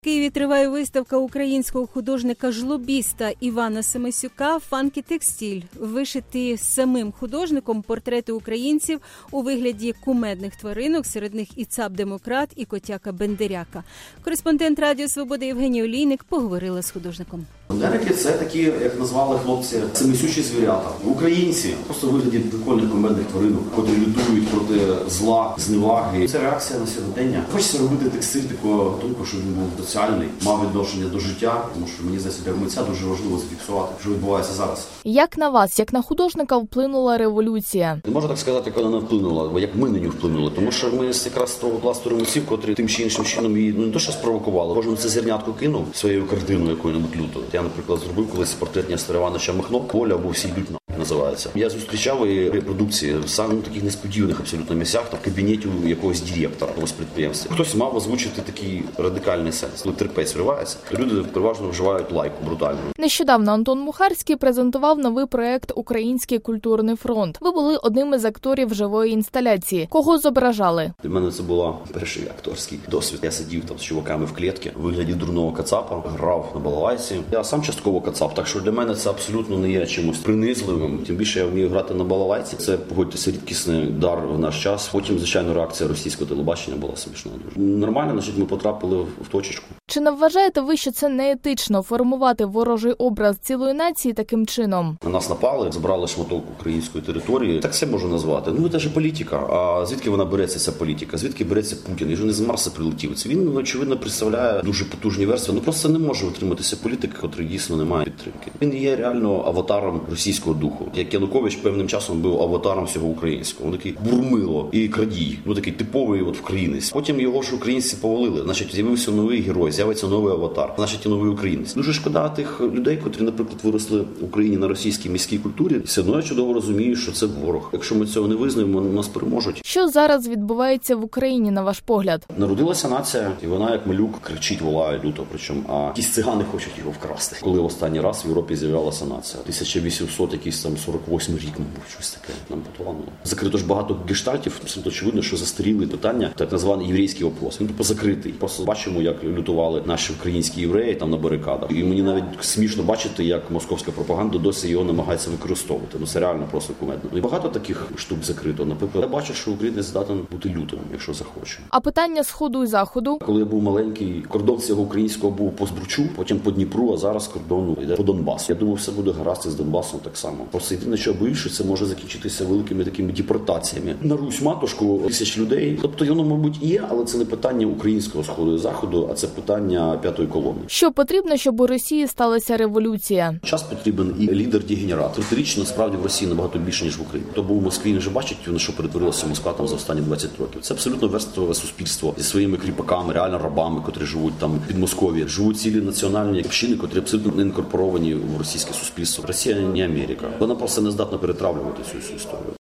В Києві триває виставка українського художника-жлобіста Івана Семисюка «Фанкі Текстиль». Вишиті самим художником портрети українців у вигляді кумедних тваринок, серед них і цап-демократ, і котяка-бендеряка. Кореспондент Радіо Свобода Євгеній Олійник поговорила з художником. Бендерики – це такі, як назвали хлопці, семисючі звірята. Українці просто у вигляді прикольних кумедних тваринок, котрі лютують проти зла, зневаги. Це реакція на сьогодення. Хочеться робити текстиль такого тонко, щоб він був соціальний, мав відношення до життя, тому що мені здається, для митця дуже важливо зафіксувати, що відбувається зараз. Як на вас, як на художника, вплинула революція? Не можу так сказати, як вона не вплинула, бо як ми на нього вплинули. Тому що ми якраз з того пласту митців, котрі тим чи іншим чином її не то що спровокували, кожен це зернятку кинув своєю картиною якою-небудь лютою. Я, наприклад, зробив колись портрет Нестора Івановича Махно, «Воля або всі йдуть на» називається. Я зустрічав і репродукції в самих таких несподіваних абсолютно місцях, в кабінеті у якогось директора, якогось підприємства. Хтось мав озвучити такий радикальний сенс. Коли терпець вривається, люди переважно вживають лайку брутальну. Нещодавно Антон Мухарський презентував новий проект «Український культурний фронт». Ви були одним із акторів живої інсталяції. Кого зображали? Для мене це був перший акторський досвід. Я сидів там з чуваками в клітці, у вигляді дурного кацапа, грав на балалайці. Я сам частково кацап, так що для мене це абсолютно не є чимось принизливим. Тим більше я вмію грати на балалайці. Це, погодьтеся, рідкісний дар в наш час. Потім, звичайно, реакція російського телебачення була смішна дуже. Нормально, значить, ми потрапили в точечку. Чи не вважаєте ви, що це неетично формувати ворожий образ цілої нації таким чином? На нас напали, забрали шматок української території. Так все можу назвати. Ну, це ж політика. А звідки вона береться, ця політика? Звідки береться Путін? Він же не з Марса прилетів. Це він, очевидно, представляє дуже потужні версії. Ну, просто не може утриматися політика, котрий дійсно не має підтримки. Він є реально аватаром російського духу. Як Янукович певним часом був аватаром всього українського. Він такий бурмило і крадій. Ну, такий типовий вкраїнець. Потім його ж українці повалили. Значить, з'явився новий герой, з'явиться новий аватар. Значить, і новий українець. Дуже шкода тих людей, котрі, наприклад, виросли в Україні на російській міській культурі. Все одно я чудово розумію, що це ворог. Якщо ми цього не визнаємо, нас переможуть. Що зараз відбувається в Україні, на ваш погляд? Народилася нація, і вона, як малюк, кричить, волає люто. Причому, а якісь цигани хочуть його вкрасти. Коли останній раз в Європі з'являлася нація? 1800, якийсь там 48 рік, мабуть, щось таке нам поталануло. Закрито ж багато гештальтів. Абсолютно очевидно, що застаріли питання, так званий єврейський вопрос. Він тупо закритий. Просто бачимо, як лютували наші українські євреї там на барикадах. І мені навіть смішно бачити, як московська пропаганда досі його намагається використовувати. Ну це реально просто кумедно. Ну і багато таких штук закрито. Наприклад, я бачу, що українець здатен бути лютим, якщо захоче. А питання Сходу і Заходу? Коли я був маленький, кордон цього українського був по Збручу, потім по Дніпру, а зараз кордон йде по Донбасу. Я думаю, все буде гаразд з Донбасом так само. Просто єдине, що боюсь, що це може закінчитися великими такими депортаціями. На Русь-матушку тисяч людей. Тобто воно, мабуть, є, але це не питання українського Сходу і Заходу, а це питання п'ятої колони. Що потрібно, щоб у Росії сталася революція? Час потрібен і лідер-дегенерат. Трирічно, насправді, в Росії набагато більше, ніж в Україні. Хто був у Москві, він вже бачить, на що перетворилося Москва там за останні 20 років. Це абсолютно верстове суспільство зі своїми кріпаками, реально рабами, котрі живуть там під Москові. Живуть цілі національні общини, котрі абсолютно не інкорпоровані в російське суспільство. Росія не Америка. Вона просто не здатна перетравлювати цю історію.